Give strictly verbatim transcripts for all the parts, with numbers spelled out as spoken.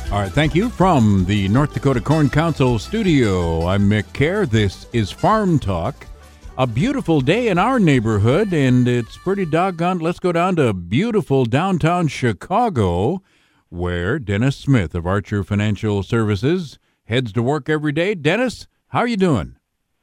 All right, thank you. From the North Dakota Corn Council studio, I'm Mick Kerr. This is Farm Talk. A beautiful day in our neighborhood, and it's pretty doggone. Let's go down to beautiful downtown Chicago, where Dennis Smith of Archer Financial Services heads to work every day. Dennis, how are you doing?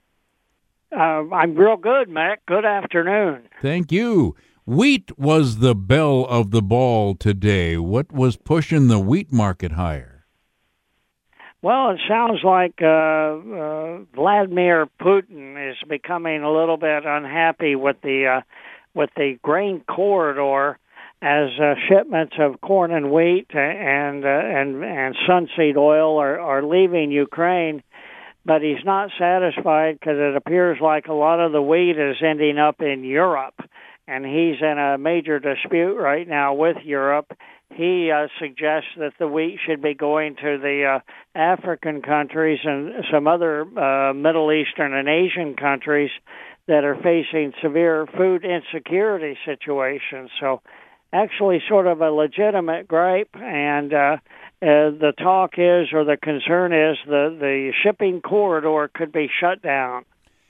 Uh, I'm real good, Mac. Good afternoon. Thank you. Wheat was the belle of the ball today. What was pushing the wheat market higher? Well, it sounds like uh, uh, Vladimir Putin is becoming a little bit unhappy with the uh, with the grain corridor, as uh, shipments of corn and wheat and uh, and and sunseed oil are, are leaving Ukraine. But he's not satisfied because it appears like a lot of the wheat is ending up in Europe. And he's in a major dispute right now with Europe. He uh, suggests that the wheat should be going to the uh, African countries and some other uh, Middle Eastern and Asian countries that are facing severe food insecurity situations. So actually sort of a legitimate gripe, and uh, uh, the talk is, or the concern is, the, the shipping corridor could be shut down.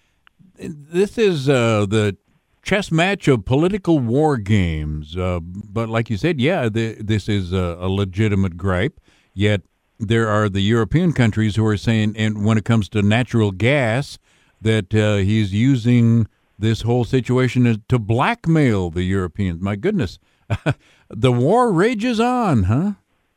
This is uh, the chess match of political war games, uh, but like you said, yeah, the, this is a, a legitimate gripe. Yet there are the European countries who are saying, and when it comes to natural gas, that uh, he's using this whole situation to blackmail the Europeans. My goodness, the war rages on, huh?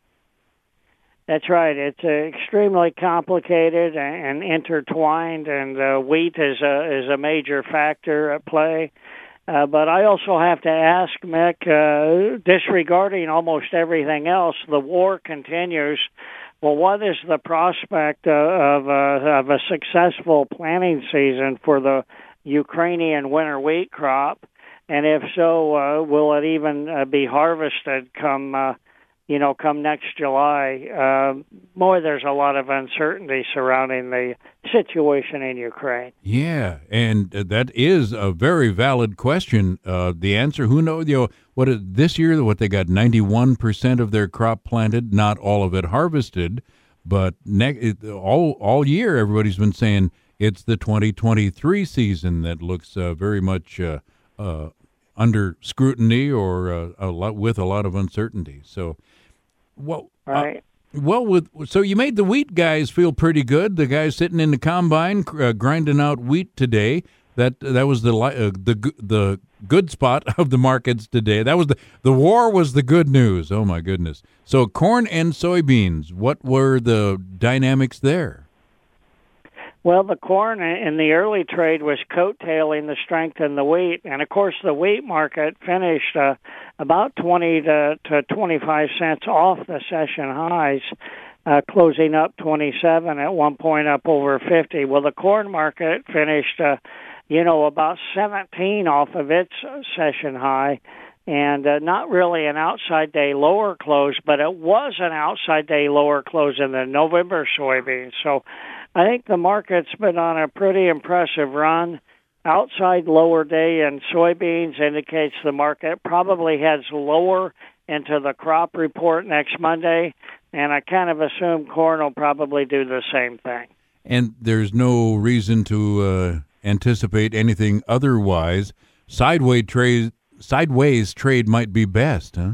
That's right. It's uh, extremely complicated and intertwined, and uh, wheat is a is a major factor at play. Uh, but I also have to ask, Mick, uh, disregarding almost everything else, the war continues. Well, what is the prospect uh, of, uh, of a successful planting season for the Ukrainian winter wheat crop? And if so, uh, will it even uh, be harvested come uh, you know, come next July? Uh, boy, there's a lot of uncertainty surrounding the situation in Ukraine. Yeah, and uh, that is a very valid question. Uh, the answer, who knows? You know, what is, this year, what they got ninety-one percent of their crop planted, not all of it harvested, but ne- it, all all year everybody's been saying it's the twenty twenty-three season that looks uh, very much uh, uh, under scrutiny or uh, a lot, with a lot of uncertainty. So. Well, right. Uh, well, with so you made the wheat guys feel pretty good. The guys sitting in the combine uh, grinding out wheat today. That that was the uh, the the good spot of the markets today. That was the the war was the good news. Oh my goodness! So corn and soybeans. What were the dynamics there? Well, the corn in the early trade was coattailing the strength in the wheat. And, of course, the wheat market finished uh, about twenty to, to twenty-five cents off the session highs, uh, closing up twenty-seven, at one point up over fifty. Well, the corn market finished, uh, you know, about seventeen off of its session high. And uh, not really an outside day lower close, but it was an outside day lower close in the November soybeans. So I think the market's been on a pretty impressive run. Outside lower day in soybeans indicates the market probably heads lower into the crop report next Monday, and I kind of assume corn will probably do the same thing. And there's no reason to uh, anticipate anything otherwise. Sideways trade, sideways trade might be best, huh?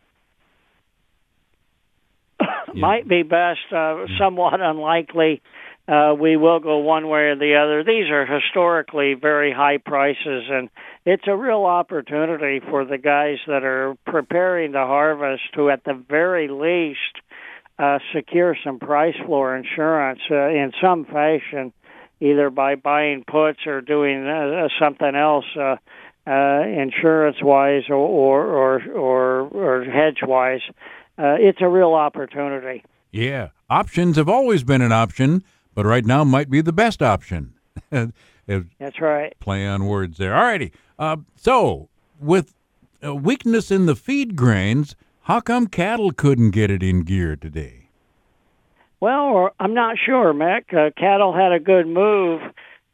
Might be best, uh, somewhat unlikely. Uh, we will go one way or the other. These are historically very high prices, and it's a real opportunity for the guys that are preparing to harvest to, at the very least, uh, secure some price floor insurance uh, in some fashion, either by buying puts or doing uh, something else uh, uh, insurance-wise or or or, or, or hedge-wise. Uh, it's a real opportunity. Yeah, options have always been an option, but right now might be the best option. That's right. Play on words there. All righty. Uh, so, with a weakness in the feed grains, how come cattle couldn't get it in gear today? Well, I'm not sure, Mick. Uh, cattle had a good move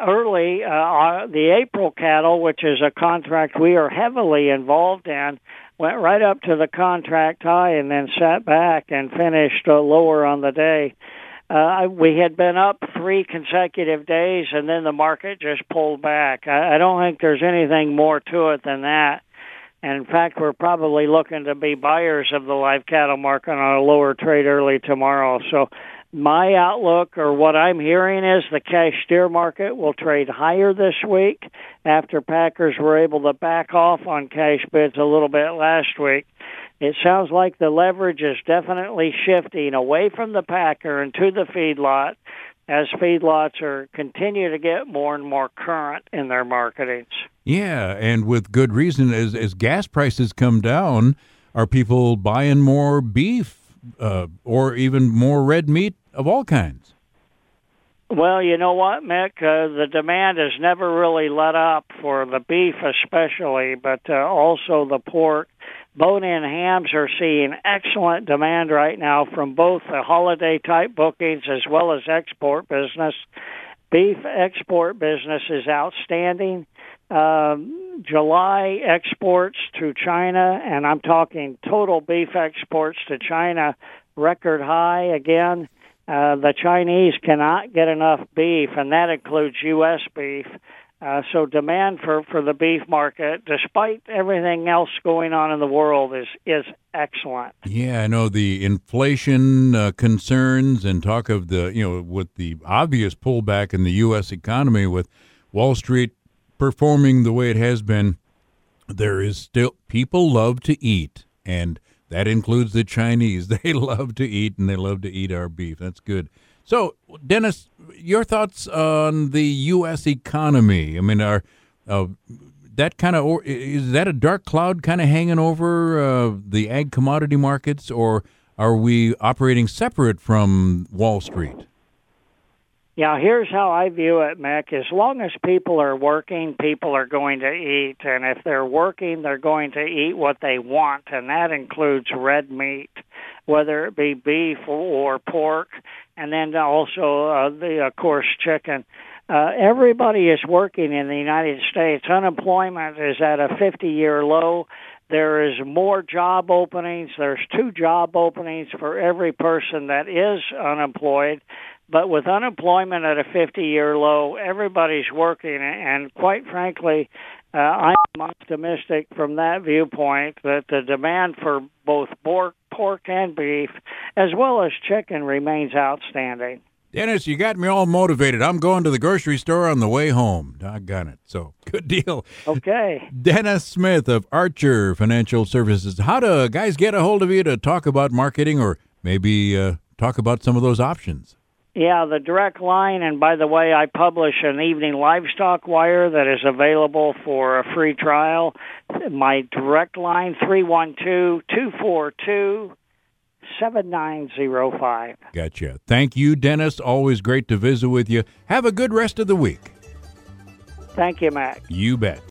early. Uh, the April cattle, which is a contract we are heavily involved in, went right up to the contract high and then sat back and finished uh, lower on the day. Uh, we had been up three consecutive days, and then the market just pulled back. I, I don't think there's anything more to it than that. And in fact, we're probably looking to be buyers of the live cattle market on a lower trade early tomorrow. So my outlook, or what I'm hearing, is the cash steer market will trade higher this week after packers were able to back off on cash bids a little bit last week. It sounds like the leverage is definitely shifting away from the packer and to the feedlot as feedlots are continue to get more and more current in their marketings. Yeah, and with good reason. As as gas prices come down, are people buying more beef uh, or even more red meat of all kinds? Well, you know what, Mick? Uh, the demand has never really let up for the beef especially, but uh, also the pork. Bone-in hams are seeing excellent demand right now from both the holiday-type bookings as well as export business. Beef export business is outstanding. Um, July exports to China, and I'm talking total beef exports to China, record high again. Uh, the Chinese cannot get enough beef, and that includes U S beef. Uh, so demand for, for the beef market, despite everything else going on in the world, is is excellent. Yeah, I know the inflation uh, concerns and talk of the, you know, with the obvious pullback in the U S economy with Wall Street performing the way it has been, there is still, people love to eat, and that includes the Chinese. They love to eat, and they love to eat our beef. That's good. So, Dennis, your thoughts on the U S economy? I mean, are uh, that kind of is that a dark cloud kind of hanging over uh, the ag commodity markets, or are we operating separate from Wall Street? Yeah, here's how I view it, Mick. As long as people are working, people are going to eat. And if they're working, they're going to eat what they want, and that includes red meat, whether it be beef or pork, and then also, uh, the of course, chicken. Uh, everybody is working in the United States. Unemployment is at a fifty-year low. There is more job openings. There's two job openings for every person that is unemployed. But with unemployment at a fifty-year low, everybody's working, and quite frankly, uh, I'm optimistic from that viewpoint that the demand for both pork, pork and beef, as well as chicken, remains outstanding. Dennis, you got me all motivated. I'm going to the grocery store on the way home. Doggone it. So, good deal. Okay. Dennis Smith of Archer Financial Services. How do guys get a hold of you to talk about marketing, or maybe uh, talk about some of those options? Yeah, the direct line, and by the way, I publish an evening livestock wire that is available for a free trial. My direct line, three one two, two four two, seven nine zero five. Gotcha. Thank you, Dennis. Always great to visit with you. Have a good rest of the week. Thank you, Mac. You bet.